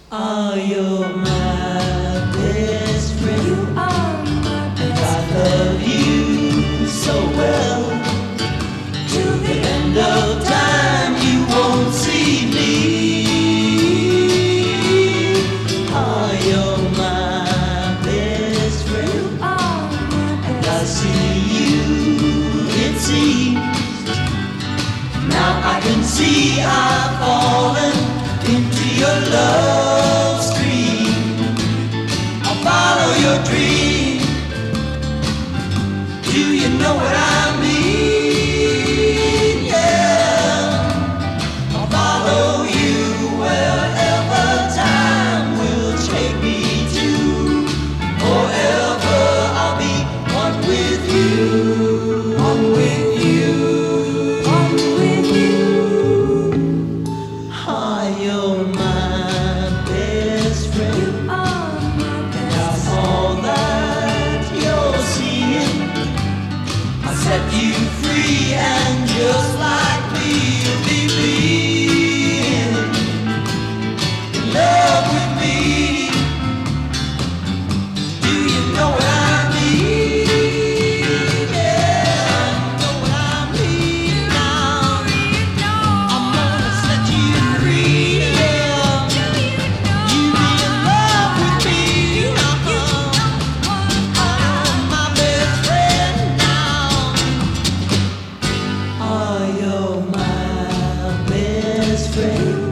Are you my best friend? You are my best friend. I love you so well. To the end of time, you won't see me. Are you my best friend? You are my best friend. I see you, it seems. Now I can see I've fallen into your love stream. I'll follow your dream. Do you know what I mean? Yeah, I'll follow you wherever time will take me to. Forever I'll be one with you. One with you. One with you. Are you my best friend? You are my best friend. That's all that you're seeing. I set you free, and just like me, you'll be being in love with me. Do you know what I mean? Yeah, you know what I mean now. I'm gonna set you free. Yeah, you be in love with me. I'm my best friend now. Are you my best friend?